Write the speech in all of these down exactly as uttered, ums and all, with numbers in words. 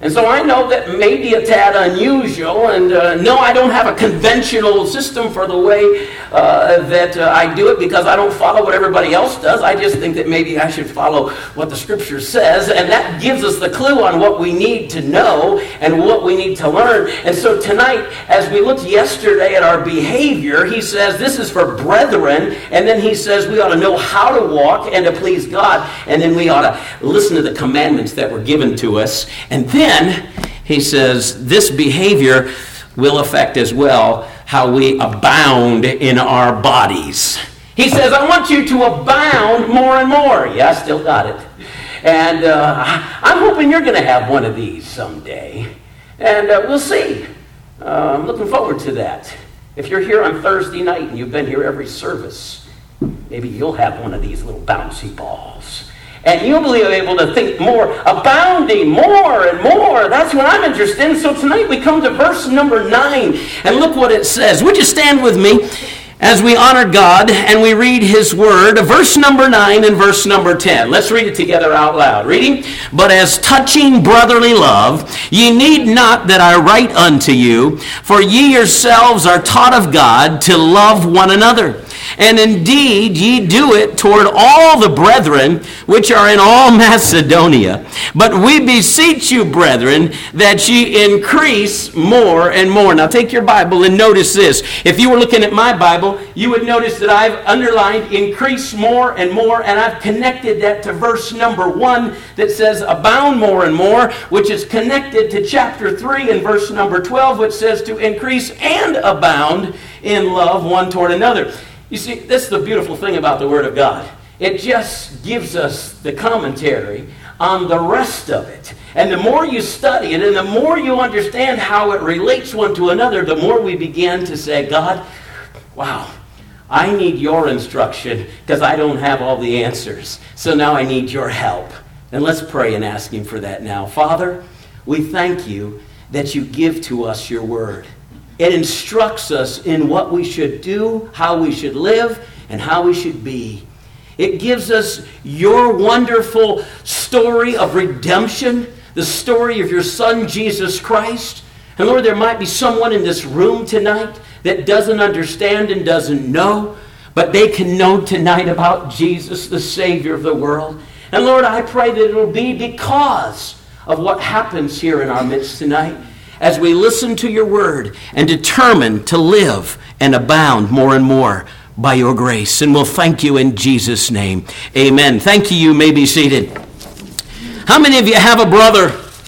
And so I know that may be a tad unusual, and uh, no, I don't have a conventional system for the way uh, that uh, I do it, because I don't follow what everybody else does. I just think that maybe I should follow what the Scripture says, and that gives us the clue on what we need to know and what we need to learn. And so tonight, as we looked yesterday at our behavior, he says this is for brethren, and then he says we ought to know how to walk and to please God, and then we ought to listen to the commandments that were given to us. And then he says this behavior will affect as well how we abound in our bodies. He says, I want you to abound more and more. Yeah, I still got it. And uh, I'm hoping you're going to have one of these someday. And uh, we'll see. Uh, I'm looking forward to that. If you're here on Thursday night and you've been here every service, maybe you'll have one of these little bouncy balls. And you'll be able to think more, abounding more and more. That's what I'm interested in. So tonight we come to verse number nine. And look what it says. Would you stand with me as we honor God and we read His Word? Verse number nine and verse number ten. Let's read it together out loud. Reading. But as touching brotherly love, ye need not that I write unto you, for ye yourselves are taught of God to love one another. And indeed ye do it toward all the brethren which are in all Macedonia. But we beseech you, brethren, that ye increase more and more. Now take your Bible and notice this. If you were looking at my Bible, you would notice that I've underlined increase more and more, and I've connected that to verse number one that says abound more and more, which is connected to chapter three and verse number twelve, which says to increase and abound in love one toward another. You see, this is the beautiful thing about the Word of God. It just gives us the commentary on the rest of it. And the more you study it and the more you understand how it relates one to another, the more we begin to say, God, wow, I need your instruction because I don't have all the answers. So now I need your help. And let's pray and ask Him for that now. Father, we thank you that you give to us your Word. It instructs us in what we should do, how we should live, and how we should be. It gives us your wonderful story of redemption, the story of your Son, Jesus Christ. And Lord, there might be someone in this room tonight that doesn't understand and doesn't know, but they can know tonight about Jesus, the Savior of the world. And Lord, I pray that it will be because of what happens here in our midst tonight, as we listen to your word and determine to live and abound more and more by your grace. And we'll thank you in Jesus' name. Amen. Thank you. You may be seated. How many of you have a brother?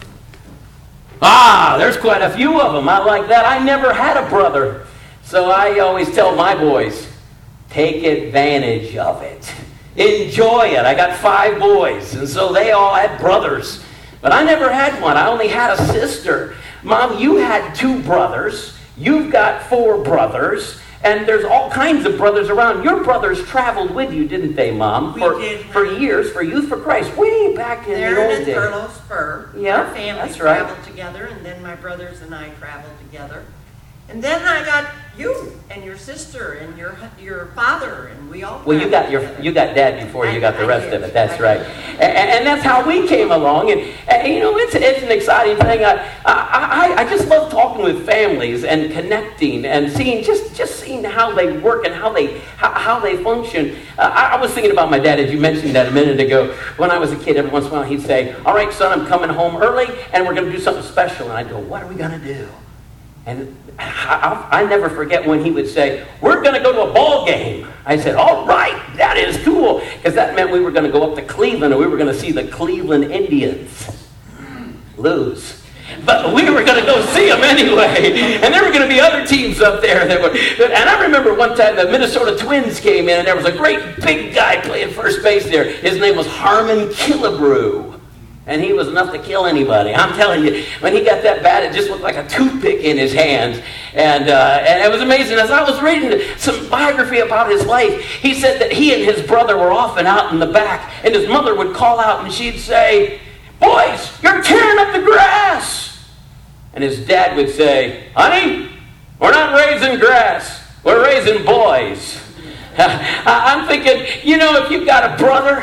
Ah, there's quite a few of them. I like that. I never had a brother. So I always tell my boys, take advantage of it. Enjoy it. I got five boys, and so they all had brothers. But I never had one. I only had a sister. Mom, you had two brothers. You've got four brothers. And there's all kinds of brothers around. Your brothers traveled with you, didn't they, Mom? We for, did. For years, for Youth for Christ, way back in Darren the old and days. Carlos Spur. Yeah, Our families that's right. traveled together, and then my brothers and I traveled together. And then I got you and your sister and your your father, and we all. Well, you got your together. you got Dad before you got the I rest did. of it. That's I right, did. and, and that's how we came along. And, and you know, it's it's an exciting thing. I, I I I just love talking with families and connecting and seeing just just seeing how they work and how they how, how they function. Uh, I, I was thinking about my dad, as you mentioned that a minute ago. When I was a kid, every once in a while he'd say, "All right, son, I'm coming home early, and we're going to do something special." And I'd go, "What are we going to do?" And I, I, I never forget when he would say, "We're going to go to a ball game." I said, "All right, that is cool," because that meant we were going to go up to Cleveland and we were going to see the Cleveland Indians lose. But we were going to go see them anyway. And there were going to be other teams up there that were. And I remember one time the Minnesota Twins came in, and there was a great big guy playing first base there. His name was Harmon Killebrew. And he was enough to kill anybody. I'm telling you, when he got that bat, it just looked like a toothpick in his hands. And uh, and it was amazing. As I was reading some biography about his life, he said that he and his brother were often out in the back, and his mother would call out and she'd say, "Boys, you're tearing up the grass." And his dad would say, "Honey, we're not raising grass. We're raising boys." I'm thinking, you know, if you've got a brother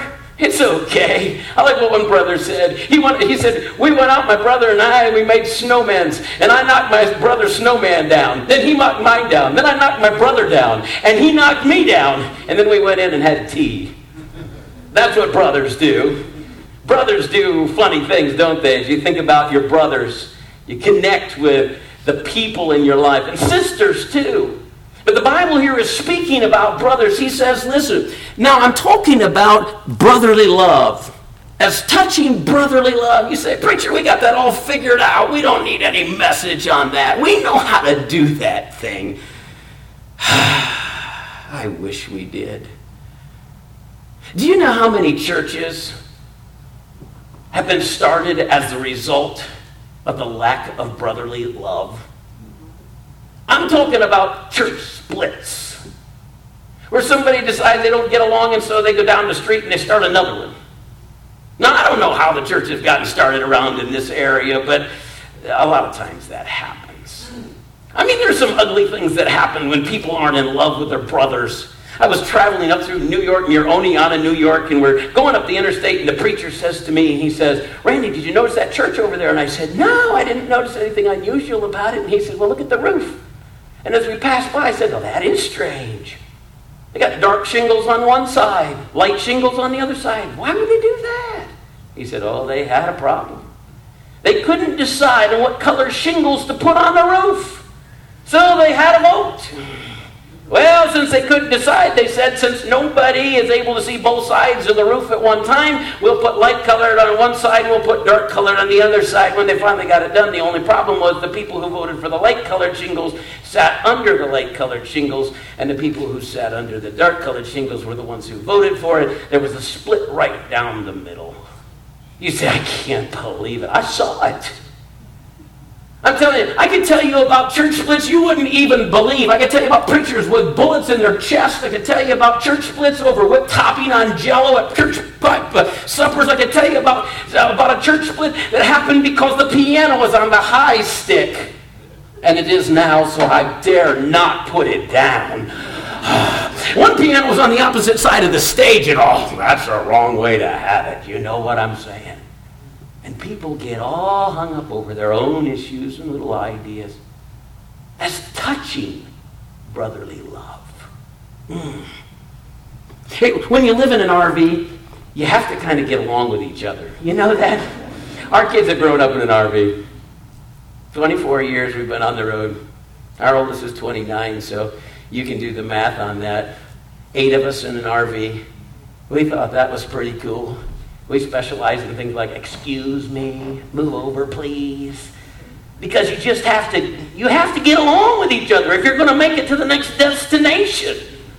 It's okay. I like what one brother said. He went, he said, we went out, my brother and I, and we made snowmans. And I knocked my brother's snowman down. Then he knocked mine down. Then I knocked my brother down. And he knocked me down. And then we went in and had tea. That's what brothers do. Brothers do funny things, don't they? As you think about your brothers, you connect with the people in your life. And sisters, too. But the Bible here is speaking about brothers. He says, listen, now I'm talking about brotherly love. As touching brotherly love, you say, preacher, we got that all figured out. We don't need any message on that. We know how to do that thing. I wish we did. Do you know how many churches have been started as a result of the lack of brotherly love? I'm talking about church splits, where somebody decides they don't get along and so they go down the street and they start another one. Now, I don't know how the church has gotten started around in this area, but a lot of times that happens. I mean, there's some ugly things that happen when people aren't in love with their brothers. I was traveling up through New York, near Oneonta, New York, and we're going up the interstate, and the preacher says to me, he says, Randy, did you notice that church over there? And I said, no, I didn't notice anything unusual about it. And he said, well, look at the roof. And as we passed by, I said, oh, that is strange. They got dark shingles on one side, light shingles on the other side. Why would they do that? He said, oh, they had a problem. They couldn't decide on what color shingles to put on the roof. So they had a vote. Well, since they couldn't decide, they said, since nobody is able to see both sides of the roof at one time, we'll put light colored on one side, we'll put dark colored on the other side. When they finally got it done, the only problem was the people who voted for the light colored shingles sat under the light colored shingles, and the people who sat under the dark colored shingles were the ones who voted for it. There was a split right down the middle. You say, I can't believe it. I saw it. I'm telling you, I can tell you about church splits you wouldn't even believe. I can tell you about preachers with bullets in their chest. I can tell you about church splits over whipped topping on Jell-O at church uh, suppers. I can tell you about, uh, about a church split that happened because the piano was on the high stick. And it is now, so I dare not put it down. One piano was on the opposite side of the stage, and oh, that's the wrong way to have it. You know what I'm saying? And people get all hung up over their own issues and little ideas. That's touching brotherly love. Mm. Hey, when you live in an R V, you have to kind of get along with each other. You know that? Our kids have grown up in an R V. twenty-four years we've been on the road. Our oldest is twenty-nine, so you can do the math on that. Eight of us in an R V. We thought that was pretty cool. We specialize in things like, excuse me, move over, please. Because you just have to, you have to get along with each other if you're going to make it to the next destination.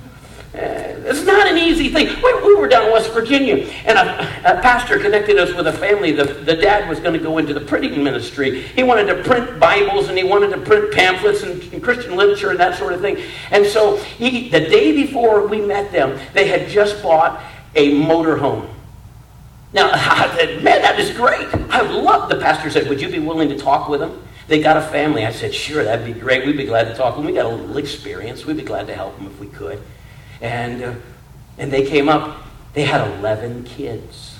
Uh, it's not an easy thing. We, we were down in West Virginia, and a, a pastor connected us with a family. The, the dad was going to go into the printing ministry. He wanted to print Bibles, and he wanted to print pamphlets and, and Christian literature and that sort of thing. And so he, the day before we met them, they had just bought a motorhome. Now, I said, man, that is great. I love, the pastor said, would you be willing to talk with them? They got a family. I said, sure, that'd be great. We'd be glad to talk with them. We got a little experience. We'd be glad to help them if we could. And uh, and they came up. They had eleven kids.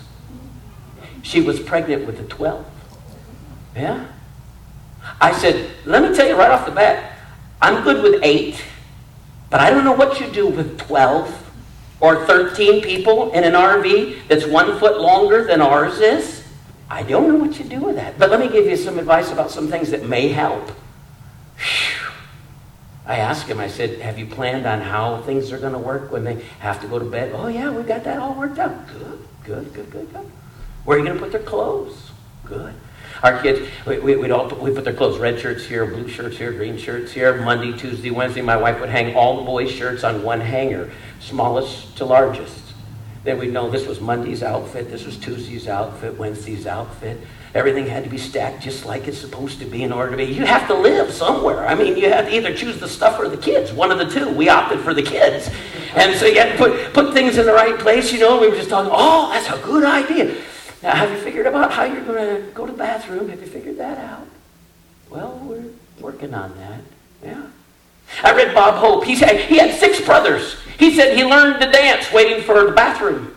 She was pregnant with the twelfth. Yeah? I said, let me tell you right off the bat, I'm good with eight, but I don't know what you do with twelve. Or thirteen people in an R V that's one foot longer than ours is. I don't know what you do with that. But let me give you some advice about some things that may help. Whew. I asked him, I said, have you planned on how things are going to work when they have to go to bed? Oh, yeah, we've got that all worked out. Good, good, good, good, good. Where are you going to put their clothes? Good. Our kids, we, we, we'd all put, we put their clothes, red shirts here, blue shirts here, green shirts here. Monday, Tuesday, Wednesday, my wife would hang all the boys' shirts on one hanger, smallest to largest. Then we'd know this was Monday's outfit, this was Tuesday's outfit, Wednesday's outfit. Everything had to be stacked just like it's supposed to be in order to be. You have to live somewhere. I mean, you have to either choose the stuff or the kids, one of the two. We opted for the kids. And so you had to put, put things in the right place, you know. We were just talking, oh, that's a good idea. Now, have you figured out how you're going to go to the bathroom? Have you figured that out? Well, we're working on that. Yeah. I read Bob Hope. He said he had six brothers. He said he learned to dance waiting for the bathroom.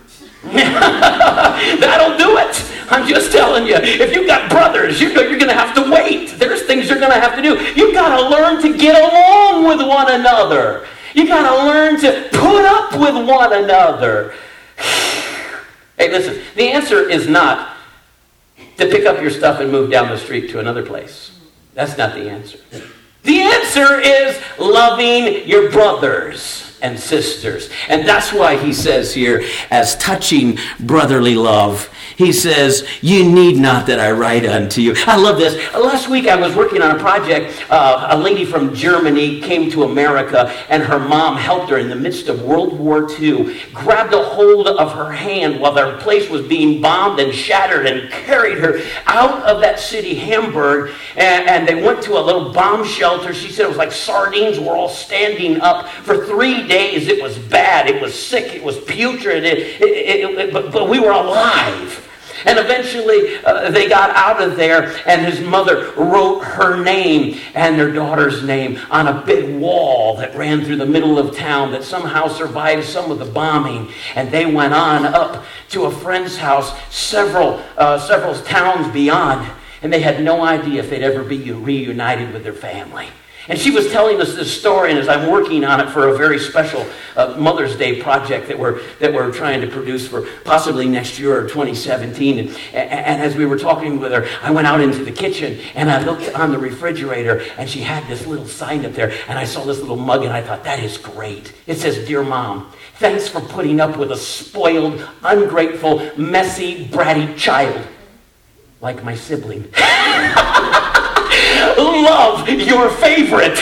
That'll do it. I'm just telling you, if you've got brothers, you know you're going to have to wait. There's things you're going to have to do. You've got to learn to get along with one another. You've got to learn to put up with one another. Hey, listen, the answer is not to pick up your stuff and move down the street to another place. That's not the answer. The answer is loving your brothers and sisters. And that's why he says here, as touching brotherly love, he says, you need not that I write unto you. I love this. Last week I was working on a project. Uh, a lady from Germany came to America, and her mom helped her in the midst of World War Two, grabbed a hold of her hand while their place was being bombed and shattered, and carried her out of that city, Hamburg, and, and they went to a little bomb shelter. She said it was like sardines were all standing up. For three days it was bad. It was sick. It was putrid. It, it, it, it, but, but we were alive. And eventually uh, they got out of there, and his mother wrote her name and their daughter's name on a big wall that ran through the middle of town that somehow survived some of the bombing. And they went on up to a friend's house several, uh, several towns beyond, and they had no idea if they'd ever be reunited with their family. And she was telling us this story, and as I'm working on it for a very special uh, Mother's Day project that we're that we're trying to produce for possibly next year or twenty seventeen. And, and as we were talking with her, I went out into the kitchen, and I looked on the refrigerator, and she had this little sign up there, and I saw this little mug, and I thought, that is great. It says, "Dear Mom, thanks for putting up with a spoiled, ungrateful, messy, bratty child like my sibling." Love your favorite.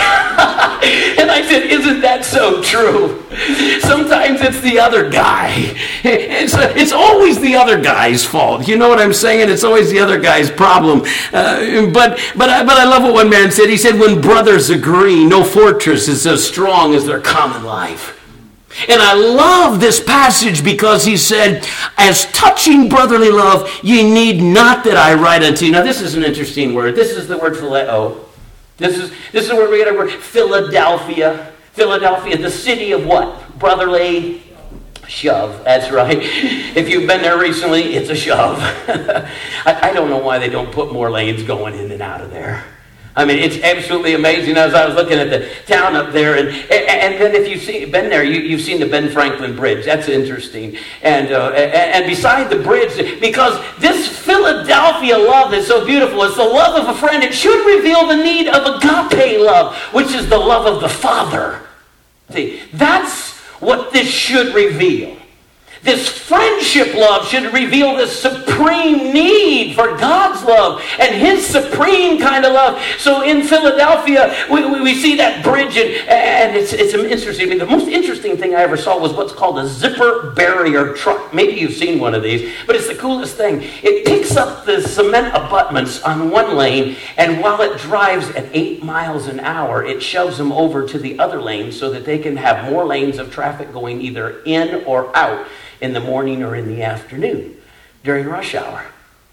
And I said, isn't that so true? Sometimes it's the other guy. It's, it's always the other guy's fault. You know what I'm saying? It's always the other guy's problem. Uh, but but I, but I love what one man said. He said, when brothers agree, no fortress is as strong as their common life. And I love this passage because he said, as touching brotherly love, ye need not that I write unto you. Now, this is an interesting word. This is the word phileo. This is, this is where we get our word Philadelphia. Philadelphia, the city of what? Brotherly shove. That's right. If you've been there recently, it's a shove. I, I don't know why they don't put more lanes going in and out of there. I mean, it's absolutely amazing. As I was looking at the town up there, and and, and then if you've seen, been there, you, you've seen the Ben Franklin Bridge. That's interesting. And, uh, and and beside the bridge, because this Philadelphia love is so beautiful, it's the love of a friend. It should reveal the need of agape love, which is the love of the Father. See, that's what this should reveal. This friendship love should reveal the supreme need for God's love and His supreme kind of love. So in Philadelphia, we, we, we see that bridge, and, and it's, it's interesting. I mean, the most interesting thing I ever saw was what's called a zipper barrier truck. Maybe you've seen one of these, but it's the coolest thing. It picks up the cement abutments on one lane, and while it drives at eight miles an hour, it shoves them over to the other lane so that they can have more lanes of traffic going either in or out in the morning or in the afternoon during rush hour.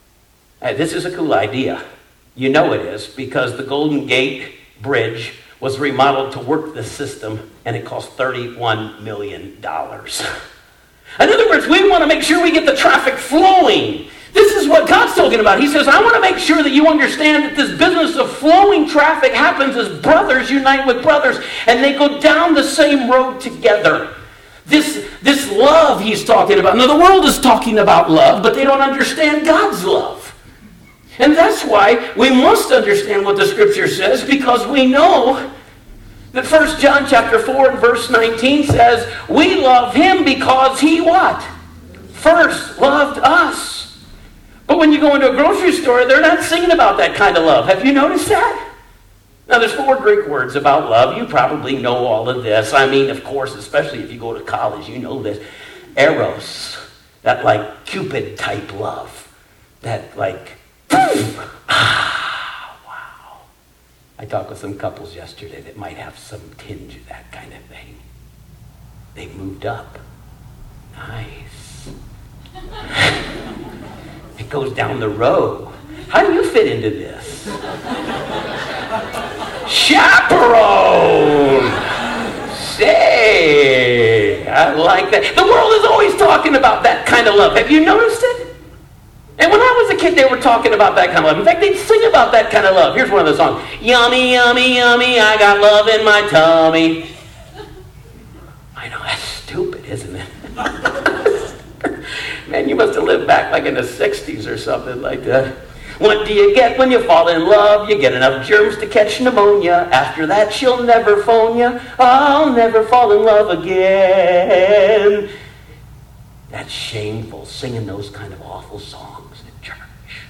Uh, this is a cool idea. You know it is, because the Golden Gate Bridge was remodeled to work this system, and it cost thirty-one million dollars. In other words, we want to make sure we get the traffic flowing. This is what God's talking about. He says, I want to make sure that you understand that this business of flowing traffic happens as brothers unite with brothers, and they go down the same road together. This, this love he's talking about. Now, the world is talking about love, but they don't understand God's love. And that's why we must understand what the Scripture says, because we know that First John chapter four and verse nineteen says, we love Him because He what? First loved us. But when you go into a grocery store, they're not singing about that kind of love. Have you noticed that? Now, there's four Greek words about love. You probably know all of this. I mean, of course, especially if you go to college, you know this. Eros, that like Cupid type love. That like, ah, wow. I talked with some couples yesterday that might have some tinge of that kind of thing. They moved up. Nice. It goes down the row. How do you fit into this? Chaperone! Say, I like that. The world is always talking about that kind of love. Have you noticed it? And when I was a kid, they were talking about that kind of love. In fact, they'd sing about that kind of love. Here's one of the songs. Yummy, yummy, yummy, I got love in my tummy. I know, that's stupid, isn't it? Man, you must have lived back like in the sixties or something like that. What do you get when you fall in love? You get enough germs to catch pneumonia. After that, she'll never phone you. I'll never fall in love again. That's shameful, singing those kind of awful songs in church.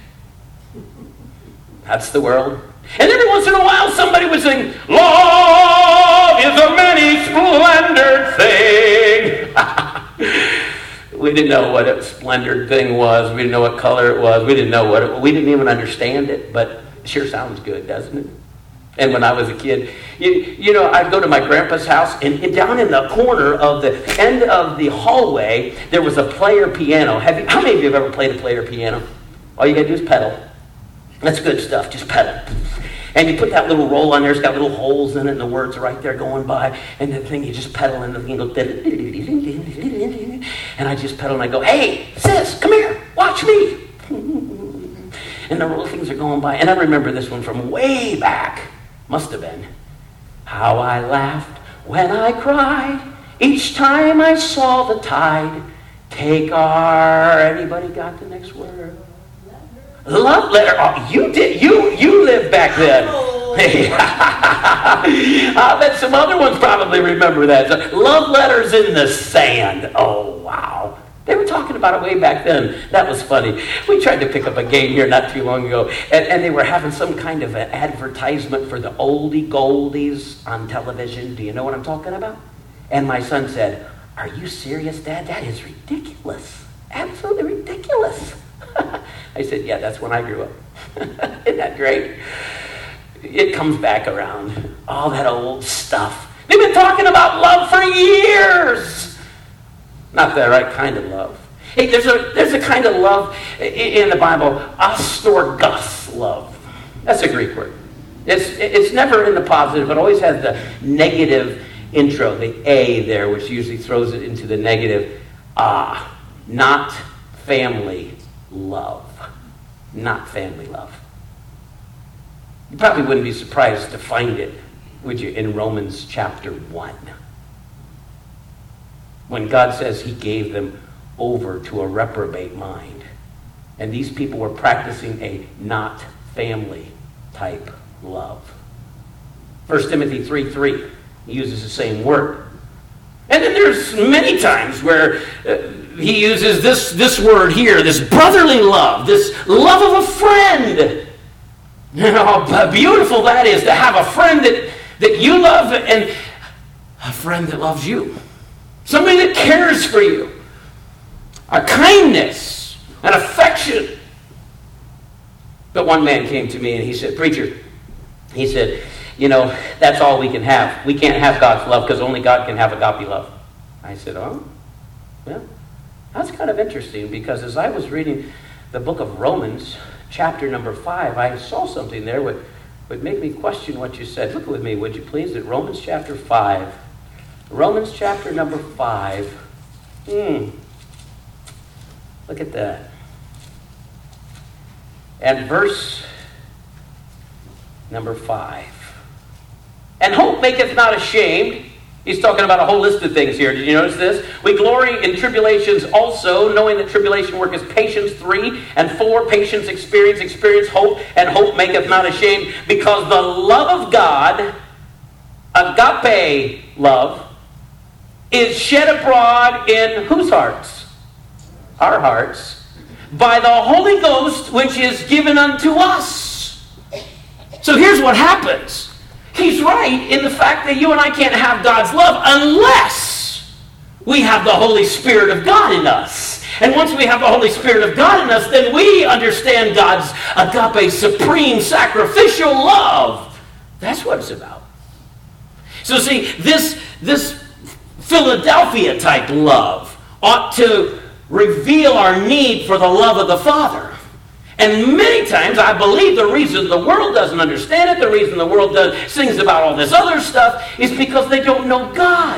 That's the world. And every once in a while, somebody would sing, love is a many-splendored thing. We didn't know what a splendid thing was. We didn't know what color it was. We didn't know what it, we didn't even understand it, but it sure sounds good, doesn't it? And when I was a kid, you, you know, I'd go to my grandpa's house, and, and down in the corner of the end of the hallway, there was a player piano. Have you, how many of you have ever played a player piano? All you got to do is pedal. That's good stuff, just pedal. And you put that little roll on there, it's got little holes in it, and the words are right there going by, and the thing, you just pedal, and the thing goes, and I just pedal, and I go, hey, sis, come here, watch me. And the little things are going by, and I remember this one from way back, must have been, how I laughed when I cried, each time I saw the tide take our, anybody got the next word? Love letter. Oh, you did. You you lived back then. I bet some other ones probably remember that. So, love letters in the sand. Oh, wow. They were talking about it way back then. That was funny. We tried to pick up a game here not too long ago, and, and they were having some kind of an advertisement for the oldie goldies on television. Do you know what I'm talking about? And my son said, are you serious, Dad? That is ridiculous. Absolutely ridiculous. I said, yeah, that's when I grew up. Isn't that great? It comes back around. All that old stuff. They've been talking about love for years. Not the right kind of love. Hey, there's a there's a kind of love in the Bible, astorgus love. That's a Greek word. It's it's never in the positive. It always has the negative intro, the A there, which usually throws it into the negative. Ah, not family love. Not family love. You probably wouldn't be surprised to find it, would you, in Romans chapter one. When God says he gave them over to a reprobate mind. And these people were practicing a not family type love. First Timothy three three uses the same word. And then there's many times where uh, he uses this, this word here, this brotherly love, this love of a friend. You know how beautiful that is to have a friend that, that you love and a friend that loves you. Somebody that cares for you. A kindness, an affection. But one man came to me and he said, preacher, he said, you know, that's all we can have. We can't have God's love because only God can have agape love. I said, oh, well, that's kind of interesting because as I was reading the book of Romans, chapter number five, I saw something there that would make me question what you said. Look with me, would you please, at Romans chapter five. Romans chapter number five. Hmm. Look at that. And verse number five. And hope maketh not ashamed. He's talking about a whole list of things here. Did you notice this? We glory in tribulations also, knowing that tribulation worketh patience, three. And four, patience, experience, experience, hope. And hope maketh not ashamed. Because the love of God, agape love, is shed abroad in whose hearts? Our hearts. By the Holy Ghost, which is given unto us. So here's what happens. He's right in the fact that you and I can't have God's love unless we have the Holy Spirit of God in us. And once we have the Holy Spirit of God in us, then we understand God's agape, supreme, sacrificial love. That's what it's about. So see, this, this Philadelphia type love ought to reveal our need for the love of the Father. And many times I believe the reason the world doesn't understand it, the reason the world does, sings about all this other stuff, is because they don't know God.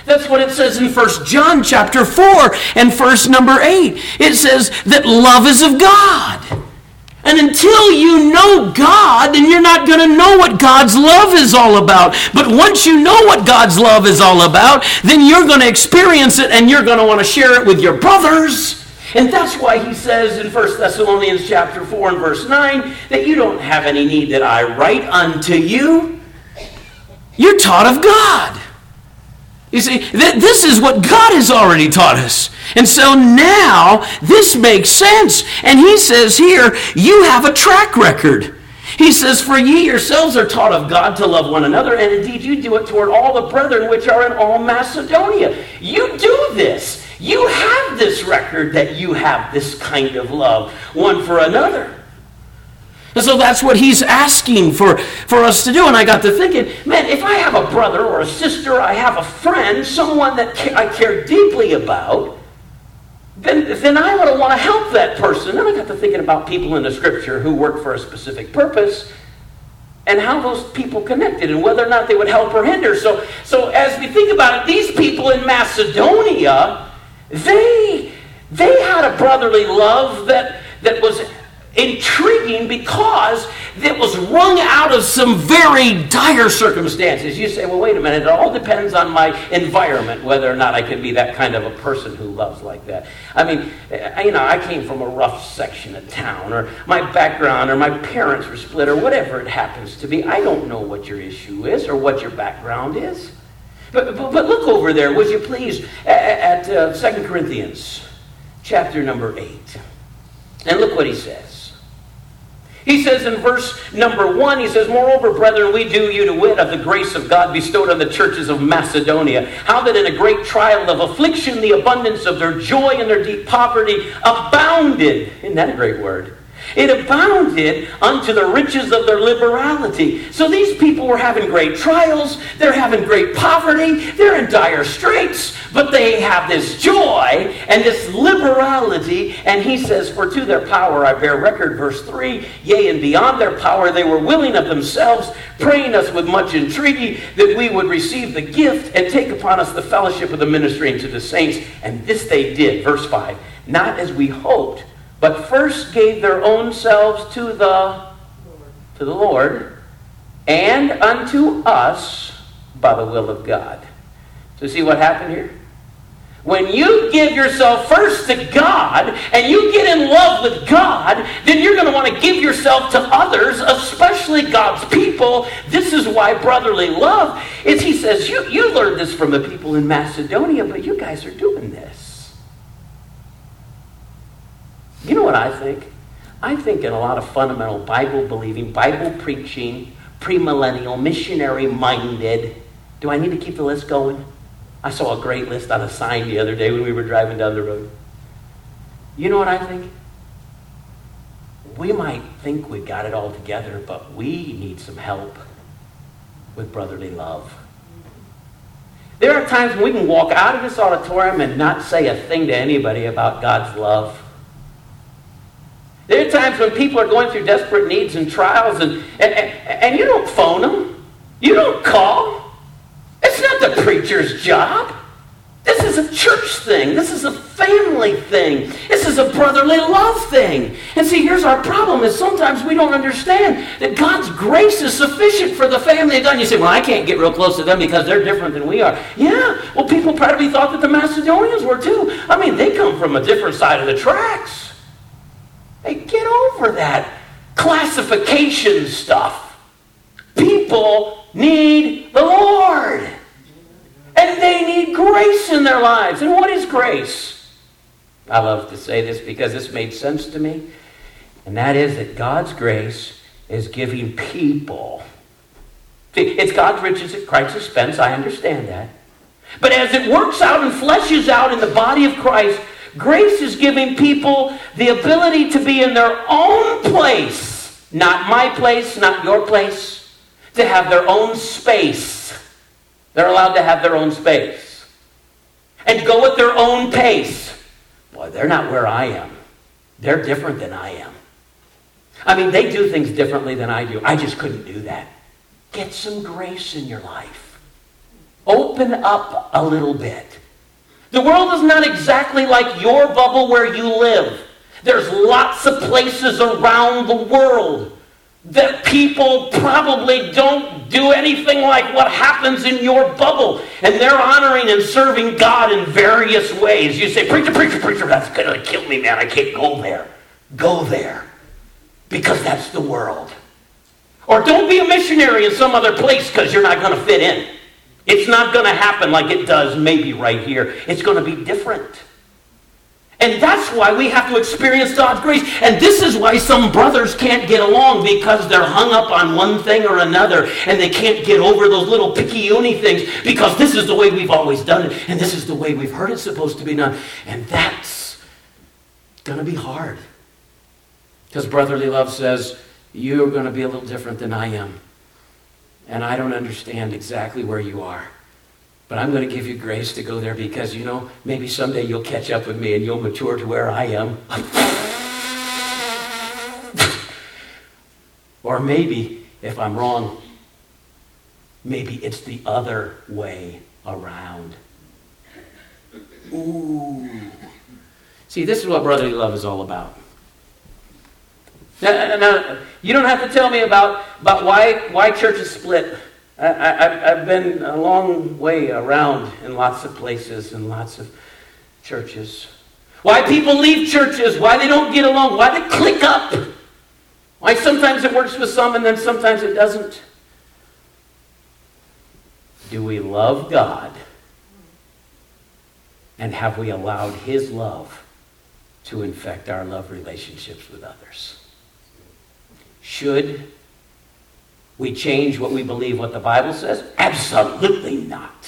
That's what it says in First John chapter four and verse number eight. It says that love is of God. And until you know God, then you're not going to know what God's love is all about. But once you know what God's love is all about, then you're going to experience it and you're going to want to share it with your brothers. And that's why he says in First Thessalonians chapter four and verse nine that you don't have any need that I write unto you. You're taught of God. You see, th- this is what God has already taught us. And so now, this makes sense. And he says here, you have a track record. He says, for ye yourselves are taught of God to love one another, and indeed you do it toward all the brethren which are in all Macedonia. You do this. You have this record that you have this kind of love one for another. And so that's what he's asking for, for us to do. And I got to thinking, man, if I have a brother or a sister, I have a friend, someone that I care deeply about, then, then I ought to want to help that person. Then I got to thinking about people in the Scripture who work for a specific purpose and how those people connected and whether or not they would help or hinder. So, so as we think about it, these people in Macedonia, they, they had a brotherly love that, that was intriguing because it was wrung out of some very dire circumstances. You say, well, wait a minute, it all depends on my environment, whether or not I can be that kind of a person who loves like that. I mean, you know, I came from a rough section of town, or my background, or my parents were split, or whatever it happens to be. I don't know what your issue is or what your background is. But, but, but look over there, would you please, at, at uh, Second Corinthians chapter number eight. And look what he says. He says in verse number one, he says, moreover, brethren, we do you to wit of the grace of God bestowed on the churches of Macedonia, how that in a great trial of affliction, the abundance of their joy and their deep poverty abounded. Isn't that a great word? It abounded unto the riches of their liberality. So these people were having great trials. They're having great poverty. They're in dire straits. But they have this joy and this liberality. And he says, for to their power I bear record, verse three, yea, and beyond their power they were willing of themselves, praying us with much entreaty that we would receive the gift and take upon us the fellowship of the ministering to the saints. And this they did, verse five, not as we hoped, but first gave their own selves to the, to the Lord and unto us by the will of God. So see what happened here? When you give yourself first to God and you get in love with God, then you're going to want to give yourself to others, especially God's people. This is why brotherly love is, he says, you, you learned this from the people in Macedonia, but you guys are doing this. You know what I think? I think in a lot of fundamental Bible-believing, Bible-preaching, premillennial, missionary-minded, do I need to keep the list going? I saw a great list on a sign the other day when we were driving down the road. You know what I think? We might think we got it all together, but we need some help with brotherly love. There are times when we can walk out of this auditorium and not say a thing to anybody about God's love. There are times when people are going through desperate needs and trials, and, and, and, and you don't phone them. You don't call. It's not the preacher's job. This is a church thing. This is a family thing. This is a brotherly love thing. And see, here's our problem, is sometimes we don't understand that God's grace is sufficient for the family of God. And you say, well, I can't get real close to them because they're different than we are. Yeah, well, people probably thought that the Macedonians were too. I mean, they come from a different side of the tracks. Hey, get over that classification stuff. People need the Lord. And they need grace in their lives. And what is grace? I love to say this because this made sense to me. And that is that God's grace is giving people. See, it's God's riches at Christ's expense. I understand that. But as it works out and fleshes out in the body of Christ, grace is giving people the ability to be in their own place. Not my place, not your place. To have their own space. They're allowed to have their own space. And go at their own pace. Boy, they're not where I am. They're different than I am. I mean, they do things differently than I do. I just couldn't do that. Get some grace in your life. Open up a little bit. The world is not exactly like your bubble where you live. There's lots of places around the world that people probably don't do anything like what happens in your bubble. And they're honoring and serving God in various ways. You say, preacher, preacher, preacher, that's going to kill me, man. I can't go there. Go there. Because that's the world. Or don't be a missionary in some other place because you're not going to fit in. It's not going to happen like it does maybe right here. It's going to be different. And that's why we have to experience God's grace. And this is why some brothers can't get along, because they're hung up on one thing or another, and they can't get over those little picky-uni things, because this is the way we've always done it, and this is the way we've heard it's supposed to be done. And that's going to be hard. Because brotherly love says, you're going to be a little different than I am. And I don't understand exactly where you are. But I'm going to give you grace to go there, because, you know, maybe someday you'll catch up with me and you'll mature to where I am. Or maybe, if I'm wrong, maybe it's the other way around. Ooh. See, this is what brotherly love is all about. Now, now, you don't have to tell me about, about why, why churches split. I, I, I've been a long way around in lots of places and lots of churches. Why people leave churches, why they don't get along, why they click up. Why sometimes it works with some and then sometimes it doesn't. Do we love God? And have we allowed His love to infect our love relationships with others? Should we change what we believe, what the Bible says? Absolutely not.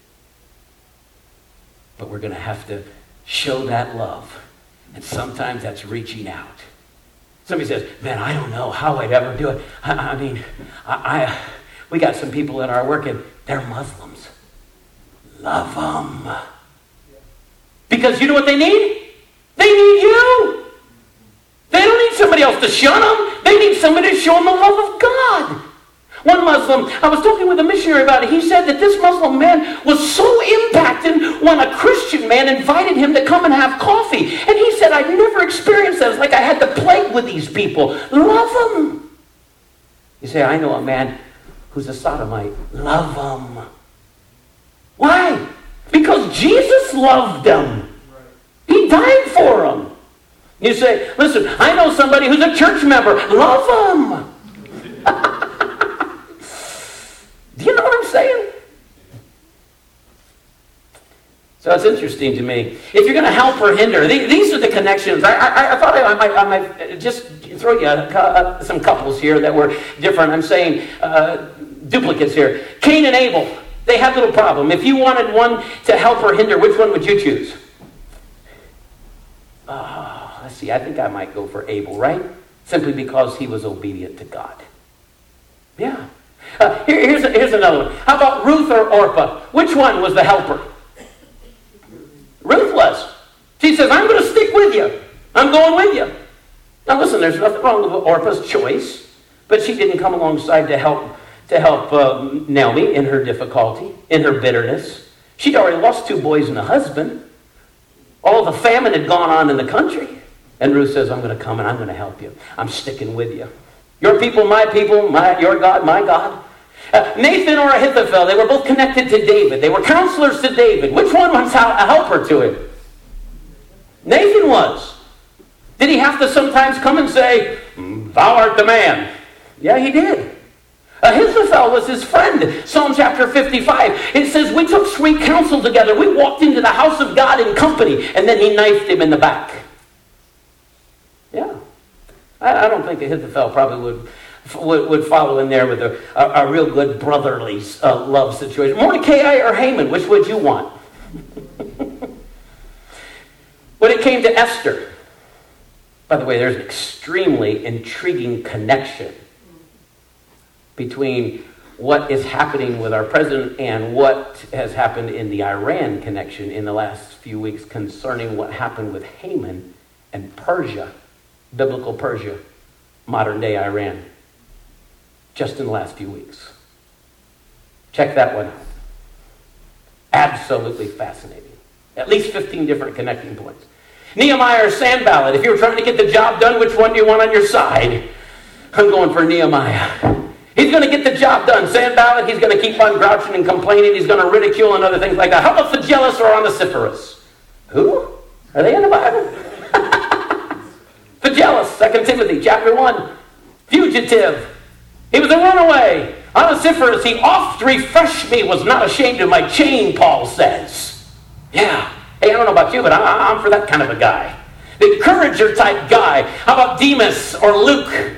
But we're going to have to show that love. And sometimes that's reaching out. Somebody says, man, I don't know how I'd ever do it. I, I mean, I, I we got some people in our work and they're Muslims. Love them. Because you know what they need? They need you. They don't need somebody else to shun them. They need somebody to show them the love of God. One Muslim, I was talking with a missionary about it. He said that this Muslim man was so impacted when a Christian man invited him to come and have coffee. And he said, I'd never experienced that. It's like I had to plague with these people. Love them. You say, I know a man who's a sodomite. Love them. Why? Because Jesus loved them. He died for them. You say, listen, I know somebody who's a church member. Love them. Do you know what I'm saying? So it's interesting to me. If you're going to help or hinder, these are the connections. I, I, I thought I might, I might just throw you a, some couples here that were different. I'm saying uh, duplicates here. Cain and Abel, they had a little problem. If you wanted one to help or hinder, which one would you choose? Uh, let's see, I think I might go for Abel, right? Simply because he was obedient to God. Yeah. Uh, here, here's, a, here's another one. How about Ruth or Orpah? Which one was the helper? Ruth was. She says, I'm going to stick with you. I'm going with you. Now listen, there's nothing wrong with Orpah's choice, but she didn't come alongside to help to help uh, Naomi in her difficulty, in her bitterness. She'd already lost two boys and a husband. All the famine had gone on in the country. And Ruth says, I'm going to come and I'm going to help you. I'm sticking with you. Your people, my people, my, your God, my God. Uh, Nathan or Ahithophel, they were both connected to David. They were counselors to David. Which one was a helper to him? Nathan was. Did he have to sometimes come and say, thou art the man? Yeah, he did. Ahithophel was his friend. Psalm chapter fifty-five. It says, we took sweet counsel together. We walked into the house of God in company. And then he knifed him in the back. Yeah. I, I don't think Ahithophel probably would, would, would follow in there with a, a, a real good brotherly uh, love situation. Mordecai or Haman, which would you want? When it came to Esther, by the way, there's an extremely intriguing connection between what is happening with our president and what has happened in the Iran connection in the last few weeks concerning what happened with Haman and Persia, biblical Persia, modern day Iran, just in the last few weeks. Check that one out. Absolutely fascinating. At least fifteen different connecting points. Nehemiah or Sanballat, if you were trying to get the job done, which one do you want on your side? I'm going for Nehemiah. He's going to get the job done. Sanballat, he's going to keep on grouching and complaining. He's going to ridicule and other things like that. How about Phygelus or Onesiphorus? Who? Are they in the Bible? Phygelus, Second Timothy chapter one. Fugitive. He was a runaway. Onesiphorus, he oft refreshed me, was not ashamed of my chain, Paul says. Yeah. Hey, I don't know about you, but I, I'm for that kind of a guy. The encourager type guy. How about Demas or Luke?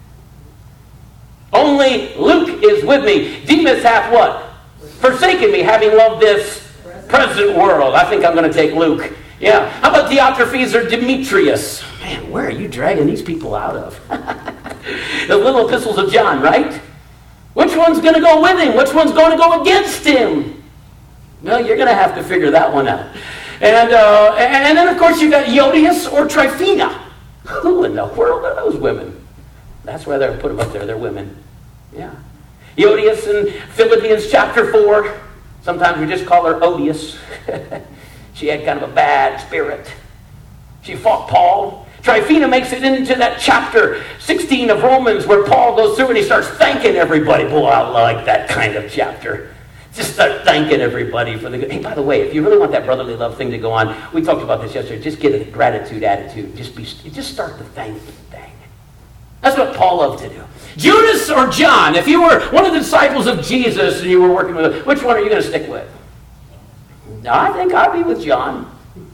Only Luke is with me. Demas hath what? Forsaken me, having loved this present world. I think I'm going to take Luke. Yeah. How about Diotrephes or Demetrius? Man, where are you dragging these people out of? The little epistles of John, right? Which one's going to go with him? Which one's going to go against him? Well, you're going to have to figure that one out. And uh, and then, of course, you got Euodias or Tryphena. Who in the world are those women? That's why they put them up there. They're women. Yeah. Euodias in Philippians chapter four. Sometimes we just call her odious. She had kind of a bad spirit. She fought Paul. Tryphena makes it into that chapter sixteen of Romans where Paul goes through and he starts thanking everybody. Boy, I like that kind of chapter. Just start thanking everybody for the good. Hey, by the way, if you really want that brotherly love thing to go on, we talked about this yesterday. Just get a gratitude attitude. Just be, just start the thanking thing. That's what Paul loved to do. Judas or John, if you were one of the disciples of Jesus and you were working with him, which one are you going to stick with? No, I think I'll be with John.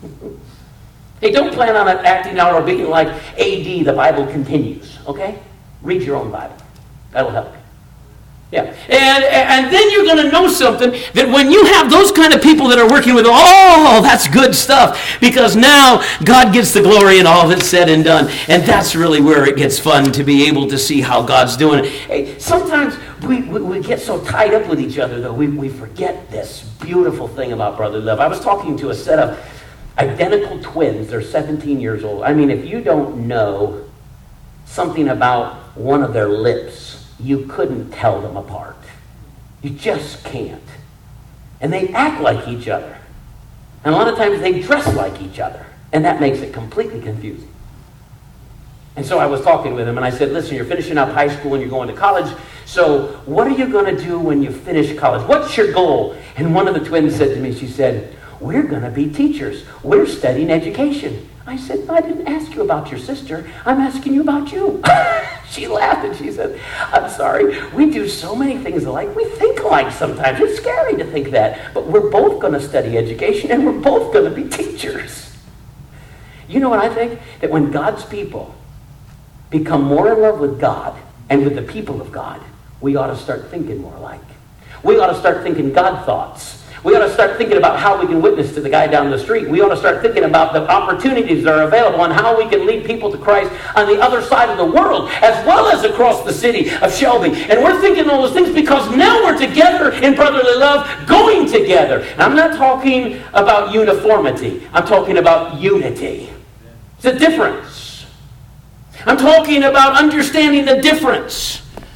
Hey, don't plan on acting out or being like A D, the Bible continues, okay? Read your own Bible. That'll help you. Yeah, and, and then you're going to know something, that when you have those kind of people that are working with, oh, that's good stuff, because now God gets the glory in all that's said and done, and that's really where it gets fun, to be able to see how God's doing it. Hey, sometimes we, we, we get so tied up with each other, though, we, we forget this beautiful thing about brotherly love. I was talking to a set of identical twins. They're seventeen years old. I mean, if you don't know something about one of their lips, you couldn't tell them apart. You just can't. And they act like each other. And a lot of times they dress like each other. And that makes it completely confusing. And so I was talking with him and I said, listen, you're finishing up high school and you're going to college. So what are you going to do when you finish college? What's your goal? And one of the twins said to me, she said, we're going to be teachers. We're studying education. I said, I didn't ask you about your sister. I'm asking you about you. She laughed and she said, I'm sorry. We do so many things alike. We think alike sometimes. It's scary to think that. But we're both going to study education and we're both going to be teachers. You know what I think? That when God's people become more in love with God and with the people of God, we ought to start thinking more alike. We ought to start thinking God thoughts. We ought to start thinking about how we can witness to the guy down the street. We ought to start thinking about the opportunities that are available and how we can lead people to Christ on the other side of the world, as well as across the city of Shelby. And we're thinking all those things because now we're together in brotherly love, going together. And I'm not talking about uniformity. I'm talking about unity. It's a difference. I'm talking about understanding the difference.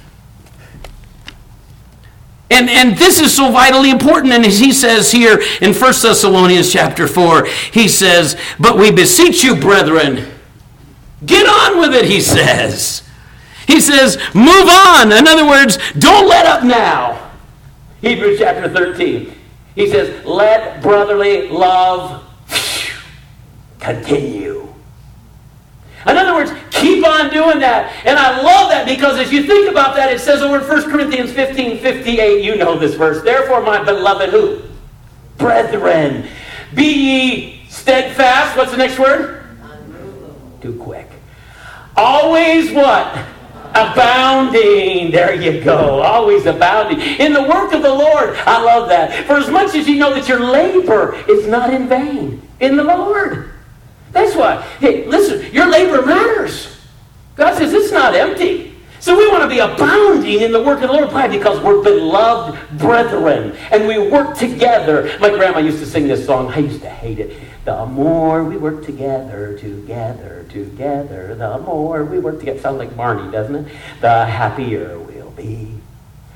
And, and this is so vitally important. And as he says here in First Thessalonians chapter four, he says, but we beseech you, brethren, get on with it, he says. He says, move on. In other words, don't let up now. Hebrews chapter thirteen. He says, let brotherly love continue. In other words, keep on doing that. And I love that because as you think about that, it says over in First Corinthians fifteen fifty-eight, you know this verse. Therefore, my beloved who? Brethren, be ye steadfast. What's the next word? Unmovable. Too quick. Always what? Abounding. There you go. Always abounding. In the work of the Lord. I love that. For as much as you know that your labor is not in vain in the Lord. That's why, hey, listen, your labor matters. God says it's not empty. So we want to be abounding in the work of the Lord. Why? Because we're beloved brethren. And we work together. My grandma used to sing this song. I used to hate it. The more we work together, together, together, the more we work together. Sounds like Barney, doesn't it? The happier we'll be.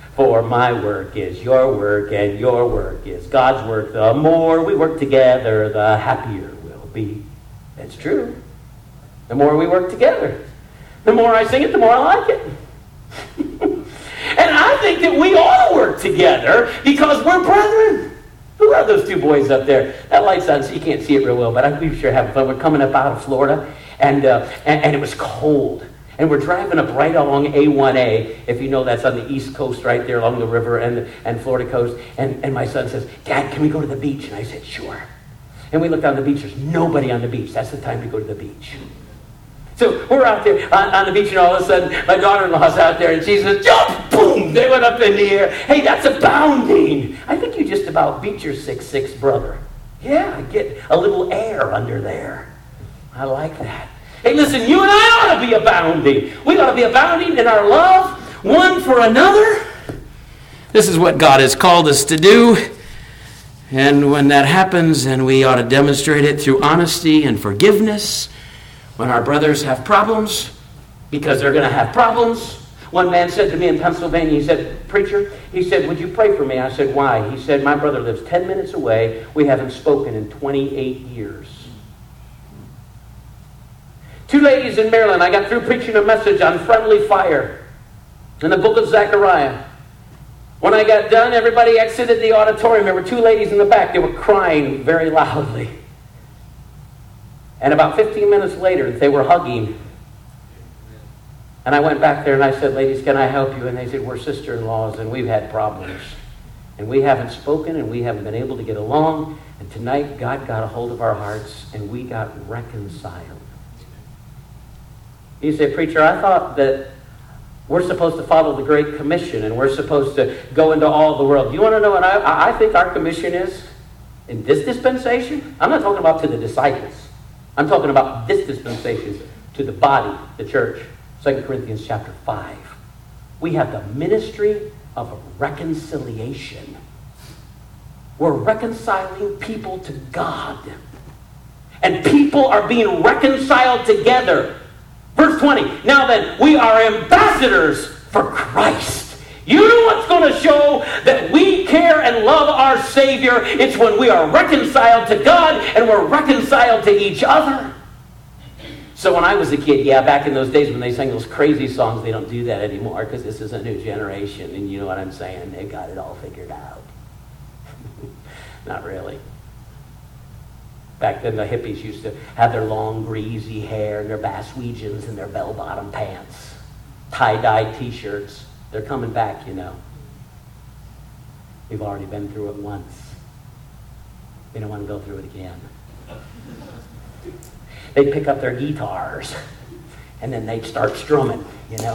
For my work is your work, and your work is God's work. The more we work together, the happier we'll be. It's true. The more we work together. The more I sing it, the more I like it. And I think that we ought to work together because we're brethren. Who are those two boys up there? That light's on, so you can't see it real well, but I, we sure having fun. We're coming up out of Florida, and, uh, and, and it was cold. And we're driving up right along A one A, if you know that's on the east coast right there along the river and, and Florida coast. And, and my son says, Dad, can we go to the beach? And I said, sure. And we looked on the beach. There's nobody on the beach. That's the time to go to the beach. So we're out there on, on the beach, and all of a sudden, my daughter-in-law's out there, and she says, jump! Boom! They went up in the air. Hey, that's a bounding. I think you just about beat your six foot six brother. Yeah, get a little air under there. I like that. Hey, listen, you and I ought to be abounding. We ought to be abounding in our love, one for another. This is what God has called us to do. And when that happens, then we ought to demonstrate it through honesty and forgiveness. When our brothers have problems, because they're going to have problems. One man said to me in Pennsylvania, he said, preacher, he said, would you pray for me? I said, why? He said, my brother lives ten minutes away. We haven't spoken in twenty-eight years. Two ladies in Maryland, I got through preaching a message on friendly fire in the book of Zechariah. When I got done, everybody exited the auditorium. There were two ladies in the back. They were crying very loudly. And about fifteen minutes later, they were hugging. And I went back there and I said, ladies, can I help you? And they said, we're sister-in-laws and we've had problems. And we haven't spoken and we haven't been able to get along. And tonight, God got a hold of our hearts and we got reconciled. You say, preacher, I thought that we're supposed to follow the Great Commission and we're supposed to go into all the world. Do you want to know what I, I think our commission is in this dispensation? I'm not talking about to the disciples. I'm talking about this dispensation to the body, the church. Second Corinthians chapter five. We have the ministry of reconciliation. We're reconciling people to God. And people are being reconciled together. Verse twenty. Now then, we are ambassadors for Christ. You know what's going to show that we care and love our Savior? It's when we are reconciled to God and we're reconciled to each other. So when I was a kid, yeah, back in those days when they sang those crazy songs, they don't do that anymore because this is a new generation. And you know what I'm saying? They've got it all figured out. Not really. Back then, the hippies used to have their long, greasy hair and their Baswegians and their bell-bottom pants, tie-dye T-shirts. They're coming back, you know. We've already been through it once. We don't want to go through it again. They'd pick up their guitars, and then they'd start strumming, you know.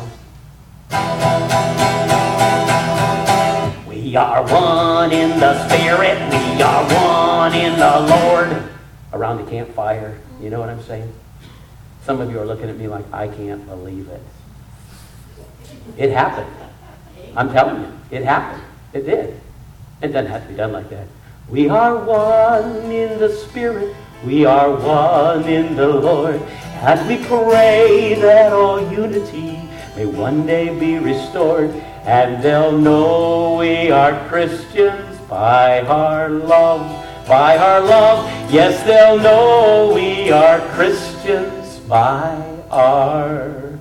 We are one in the Spirit. We are one in the Lord. Around the campfire, you know what I'm saying? Some of you are looking at me like, I can't believe it. It happened. I'm telling you, it happened. It did. It doesn't have to be done like that. We are one in the Spirit. We are one in the Lord. As we pray that all unity may one day be restored. And they'll know we are Christians by our love. By our love, yes, they'll know we are Christians by our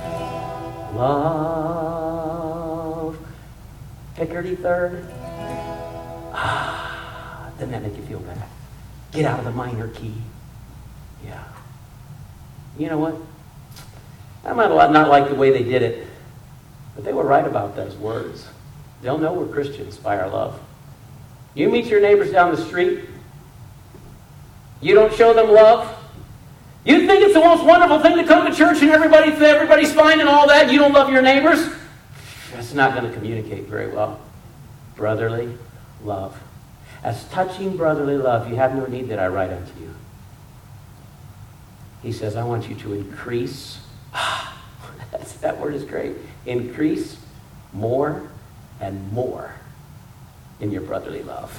love. Hickory third. Ah, doesn't that make you feel better? Get out of the minor key. Yeah. You know what? I might not like the way they did it, but they were right about those words. They'll know we're Christians by our love. You meet your neighbors down the street. You don't show them love. You think it's the most wonderful thing to come to church and everybody, everybody's fine and all that, and you don't love your neighbors? That's not going to communicate very well. Brotherly love. As touching brotherly love, you have no need that I write unto you. He says, I want you to increase. That's, that word is great. Increase more and more in your brotherly love.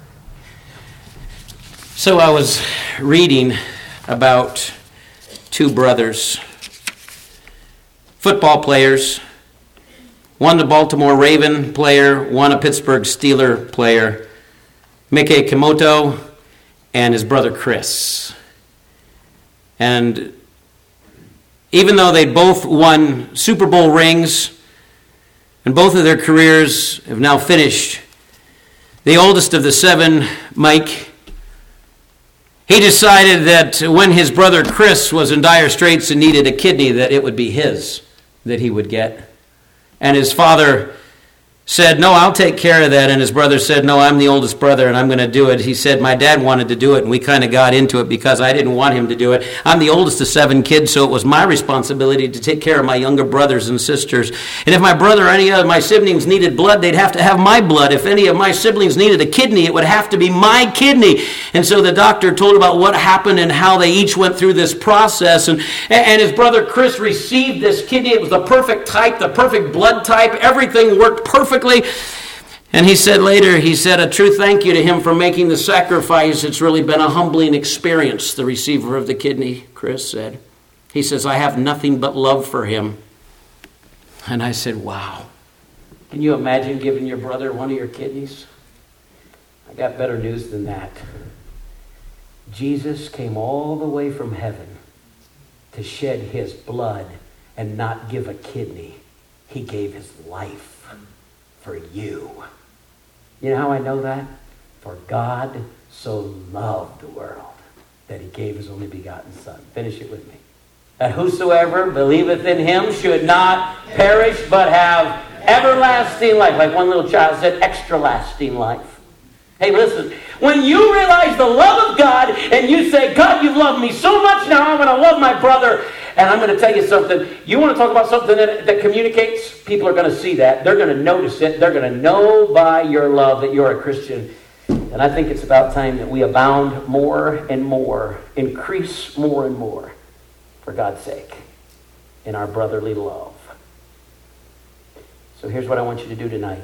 So I was reading about two brothers, football players, One a Baltimore Raven player, one a Pittsburgh Steeler player, Mike Kimoto, and his brother Chris. And even though they both won Super Bowl rings, and both of their careers have now finished, the oldest of the seven, Mike, he decided that when his brother Chris was in dire straits and needed a kidney, that it would be his that he would get. And his father said, no, I'll take care of that. And his brother said, no, I'm the oldest brother and I'm going to do it. He said, my dad wanted to do it and we kind of got into it because I didn't want him to do it. I'm the oldest of seven kids, so it was my responsibility to take care of my younger brothers and sisters. And if my brother or any of my siblings needed blood, they'd have to have my blood. If any of my siblings needed a kidney, it would have to be my kidney. And so the doctor told about what happened and how they each went through this process. And, and his brother Chris received this kidney. It was the perfect type, the perfect blood type. Everything worked perfectly. And he said later, he said, a true thank you to him for making the sacrifice. It's really been a humbling experience, the receiver of the kidney, Chris said. He says, I have nothing but love for him. And I said, wow. Can you imagine giving your brother one of your kidneys? I got better news than that. Jesus came all the way from heaven to shed his blood and not give a kidney. He gave his life for you. You know how I know that? For God so loved the world that he gave his only begotten Son. Finish it with me. That whosoever believeth in him should not perish but have everlasting life. Like one little child said, extra lasting life. Hey, listen. When you realize the love of God and you say, God, you've loved me so much, now I'm going to love my brother. And I'm going to tell you something. You want to talk about something that, that communicates? People are going to see that. They're going to notice it. They're going to know by your love that you're a Christian. And I think it's about time that we abound more and more, increase more and more, for God's sake, in our brotherly love. So here's what I want you to do tonight.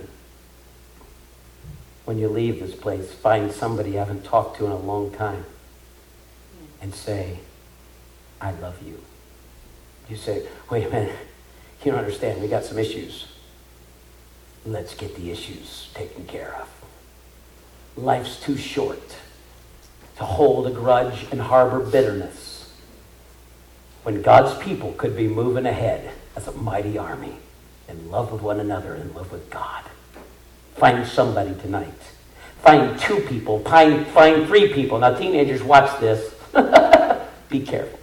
When you leave this place, find somebody you haven't talked to in a long time and say, I love you. You say, wait a minute, you don't understand, we got some issues. Let's get the issues taken care of. Life's too short to hold a grudge and harbor bitterness when God's people could be moving ahead as a mighty army in love with one another, in love with God. Find somebody tonight. Find two people. Find, find three people. Now, teenagers, watch this. Be careful.